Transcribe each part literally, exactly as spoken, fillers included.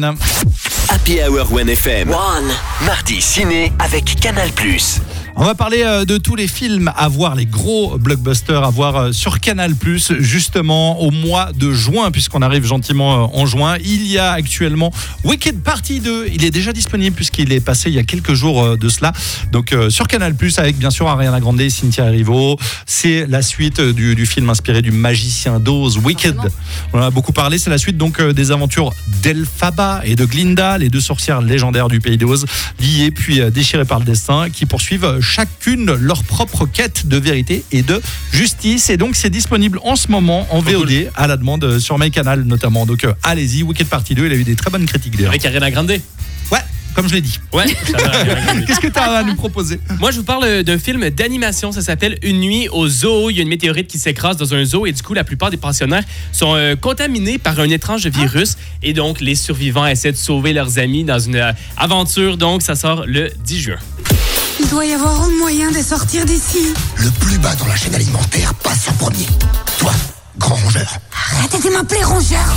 One. Happy Hour One F M. One. Mardi ciné avec Canal plus. On va parler de tous les films à voir, les gros blockbusters à voir sur Canal plus, justement au mois de juin, puisqu'on arrive gentiment en juin. Il y a actuellement Wicked Partie deux. Il est déjà disponible puisqu'il est passé il y a quelques jours de cela. Donc sur Canal plus, avec bien sûr Ariana Grande et Cynthia Erivo. C'est la suite du, du film inspiré du magicien d'Oz, Wicked. On en a beaucoup parlé. C'est la suite donc des aventures d'Elphaba et de Glinda, les deux sorcières légendaires du pays d'Oz, liées puis déchirées par le destin, qui poursuivent chacune leur propre quête de vérité et de justice. Et donc c'est disponible en ce moment en V O D à la demande sur MyCanal notamment. Donc euh, allez-y, Wicked Partie deux, il a eu des très bonnes critiques d'ailleurs. Avec Ariana Grande. Ouais, comme je l'ai dit. Ouais. Qu'est-ce que tu as à nous proposer? Moi, je vous parle d'un film d'animation. Ça s'appelle Une nuit au zoo. Il y a une météorite qui s'écrase dans un zoo et du coup, la plupart des pensionnaires sont euh, contaminés par un étrange virus. Et donc, les survivants essaient de sauver leurs amis dans une euh, aventure. Donc, ça sort le dix juin. Il doit y avoir un moyen de sortir d'ici. Le plus bas dans la chaîne alimentaire passe en premier. Toi, grand rongeur. Arrêtez de m'appeler rongeur.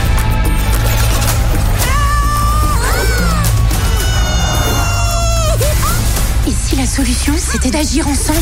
Et si la solution, c'était d'agir ensemble?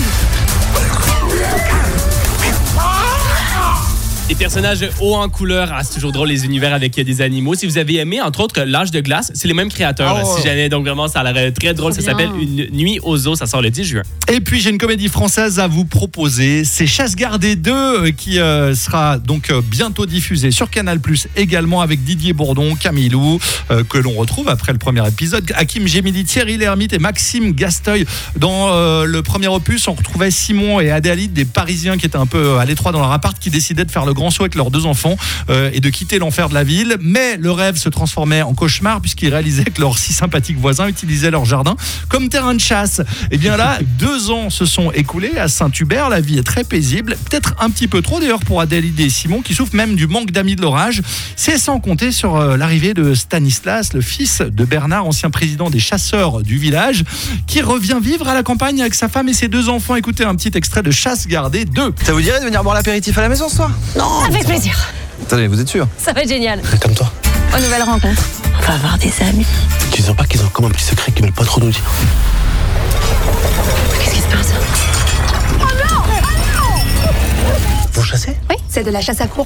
Des personnages hauts en couleur. Ah, c'est toujours drôle, les univers avec des animaux. Si vous avez aimé, entre autres, L'Âge de glace, c'est les mêmes créateurs. Oh. Si jamais, donc vraiment, ça a l'air très drôle. Trop ça bien. S'appelle Une nuit au zoo. Ça sort le dix juin. Et puis, j'ai une comédie française à vous proposer. C'est Chasse gardée deux qui euh, sera donc euh, bientôt diffusée sur Canal plus, également avec Didier Bourdon, Camille Lou, euh, que l'on retrouve après le premier épisode. Hakim Gemili, Thierry Lhermitte et Maxime Gasteuil. Dans euh, le premier opus, on retrouvait Simon et Adélaïde, des Parisiens qui étaient un peu à l'étroit dans leur appart, qui décidaient de faire le grand saut avec leurs deux enfants euh, et de quitter l'enfer de la ville. Mais le rêve se transformait en cauchemar puisqu'ils réalisaient que leurs si sympathiques voisins utilisaient leur jardin comme terrain de chasse. Et bien là, deux ans se sont écoulés à Saint-Hubert. La vie est très paisible, peut-être un petit peu trop d'ailleurs pour Adélaïde et Simon, qui souffrent même du manque d'amis de leur âge. C'est sans compter sur euh, l'arrivée de Stanislas, le fils de Bernard, ancien président des chasseurs du village, qui revient vivre à la campagne avec sa femme et ses deux enfants. Écoutez un petit extrait de Chasse gardée deux. Ça vous dirait de venir boire l'apéritif à la maison ce soir? Non. Avec plaisir. Attendez, vous êtes sûr? Ça va être génial. Comme toi. Aux nouvelles rencontres. On va avoir des amis. Tu sens pas qu'ils ont comme un petit secret qu'ils veulent pas trop nous dire? Qu'est-ce qui se passe? Oh non! Vous chassez? Oui, c'est de la chasse à courre.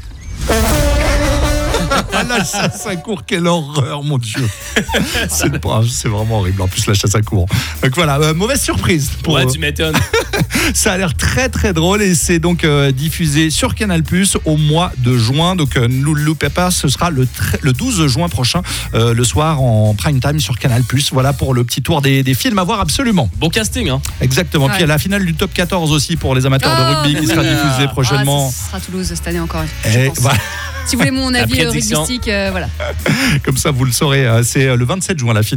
La chasse à courre, quelle horreur, mon Dieu. C'est pas, c'est vraiment horrible. En plus, la chasse à courre. Donc voilà, euh, mauvaise surprise. Pour, ouais, tu m'étonnes. Ça a l'air très très drôle et c'est donc euh, diffusé sur Canal plus au mois de juin. Donc euh, ne loupez pas, ce sera le, tre- le douze juin prochain, euh, le soir en prime time sur Canal plus. Voilà pour le petit tour des, des films à voir absolument. Bon casting, hein. Exactement. Ouais. Puis il y a la finale du top quatorze aussi pour les amateurs oh, de rugby qui sera diffusée prochainement. Ah, ce sera Toulouse cette année encore. Et voilà. Si vous voulez mon avis rugbystique, euh, voilà. Comme ça, vous le saurez. C'est le vingt-sept juin la finale.